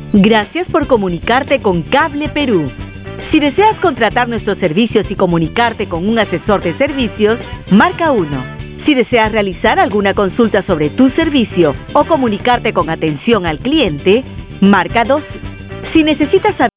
Gracias por comunicarte con Cable Perú. Si deseas contratar nuestros servicios y comunicarte con un asesor de servicios, marca 1. Si deseas realizar alguna consulta sobre tu servicio o comunicarte con atención al cliente, marca 2. Si necesitas saber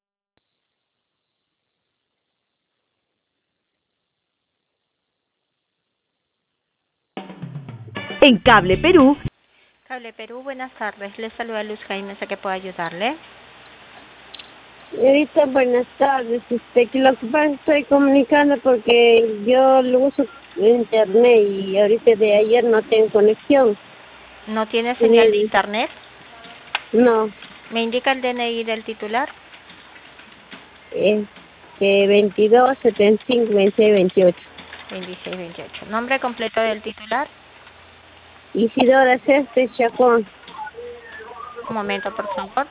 en Cable Perú. Cable Perú, buenas tardes. Le saluda Luz Jaime, ¿a qué puedo ayudarle? Señorita, buenas tardes. Que lo que pasa, estoy comunicando porque yo lo uso internet y ahorita de ayer no tengo conexión. ¿No tiene señal de internet? No. ¿Me indica el DNI del titular? Es que 22 75 26 28. 26 28. ¿Nombre completo del titular? Isidora Céspedes Chacón. Un momento, por favor.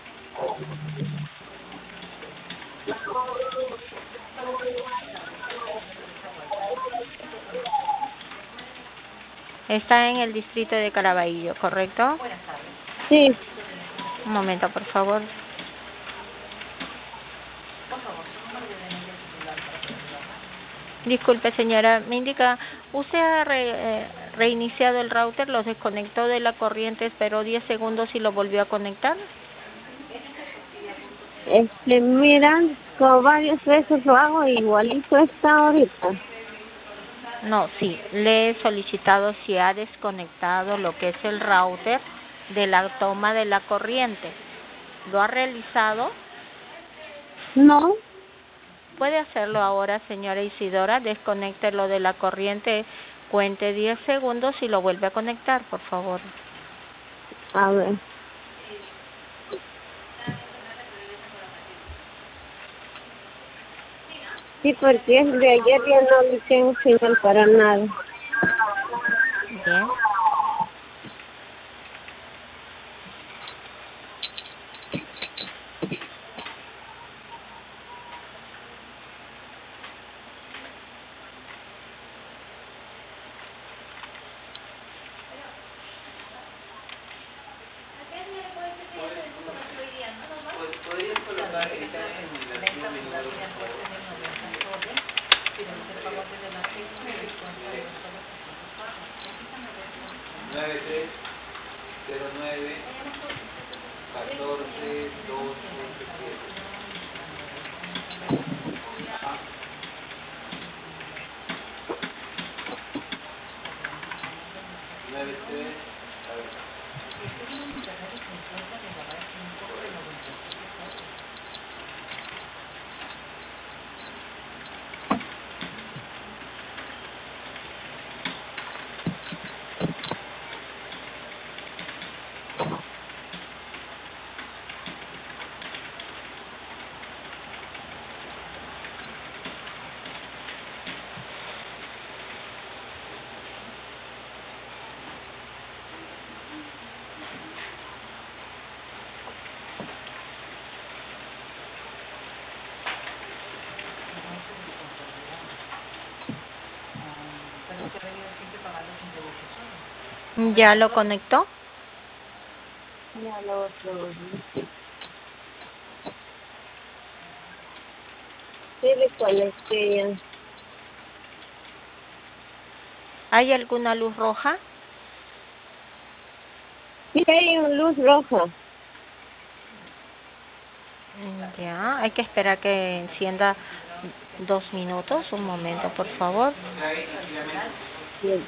Está en el distrito de Caraballo, ¿correcto? Sí. Un momento, por favor. Disculpe, señora, me indica, ¿usted ha reiniciado el router, lo desconectó de la corriente, esperó 10 segundos y lo volvió a conectar? Mira, con varias veces lo hago igualito está ahorita. No, sí, le he solicitado si ha desconectado lo que es el router de la toma de la corriente. ¿Lo ha realizado? No. Puede hacerlo ahora, señora Isidora, desconéctelo de la corriente, cuente 10 segundos y lo vuelve a conectar, por favor. A ver. Sí, porque es de ayer ya no le tengo señal para nada. Bien. ¿Ya lo conectó? Ya lo otro. Sí, le conecté ya. ¿Hay alguna luz roja? Sí, hay una luz roja. Ya, hay que esperar que encienda 2 minutos. Un momento, por favor. Sí.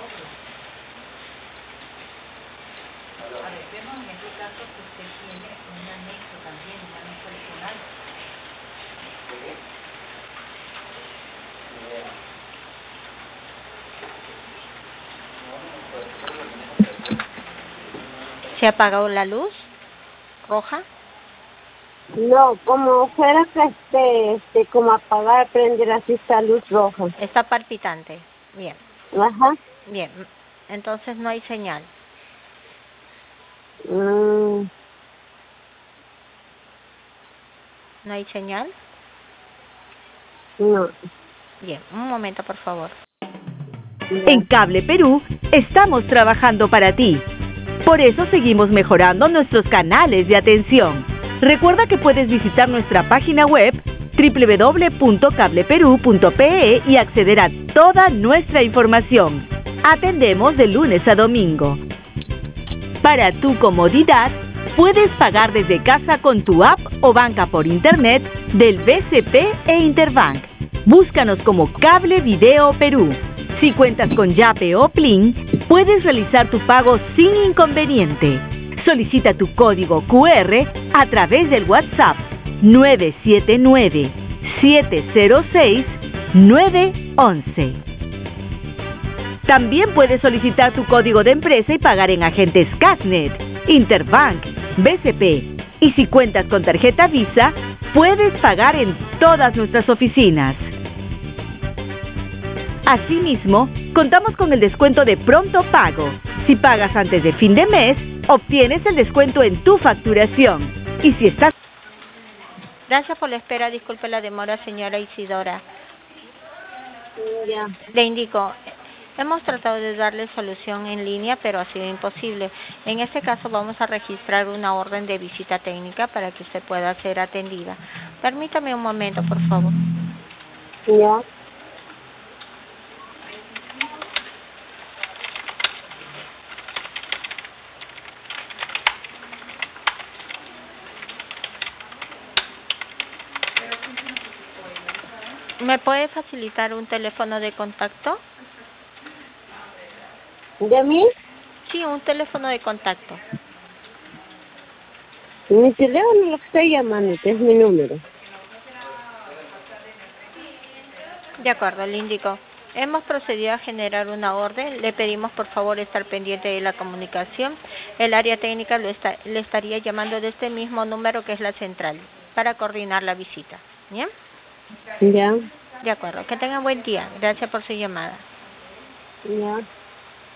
¿Se ha apagado la luz roja? No, como fuera que como apagar, prender así esta luz roja. Está palpitante. Bien. Ajá. Bien. Entonces no hay señal. Mm. ¿No hay señal? No. Bien. Un momento, por favor. En Cable Perú estamos trabajando para ti. Por eso seguimos mejorando nuestros canales de atención. Recuerda que puedes visitar nuestra página web www.cableperu.pe y acceder a toda nuestra información. Atendemos de lunes a domingo. Para tu comodidad, puedes pagar desde casa con tu app o banca por internet del BCP e Interbank. Búscanos como Cable Video Perú. Si cuentas con Yape o Plin, puedes realizar tu pago sin inconveniente. Solicita tu código QR a través del WhatsApp 979-706-911. También puedes solicitar tu código de empresa y pagar en agentes Casnet, Interbank, BCP. Y si cuentas con tarjeta Visa, puedes pagar en todas nuestras oficinas. Asimismo, contamos con el descuento de pronto pago. Si pagas antes de fin de mes, obtienes el descuento en tu facturación. Y si estás... Gracias por la espera. Disculpe la demora, señora Isidora. Ya. Le indico, hemos tratado de darle solución en línea, pero ha sido imposible. En este caso vamos a registrar una orden de visita técnica para que usted pueda ser atendida. Permítame un momento, por favor. Ya. ¿Me puede facilitar un teléfono de contacto? ¿De mí? Sí, un teléfono de contacto. Mi teléfono lo que estoy llamando, que es mi número. De acuerdo, le indico. Hemos procedido a generar una orden. Le pedimos por favor estar pendiente de la comunicación. El área técnica le estaría llamando de este mismo número que es la central para coordinar la visita. ¿Bien? Ya. De acuerdo. Que tengan buen día. Gracias por su llamada. Ya.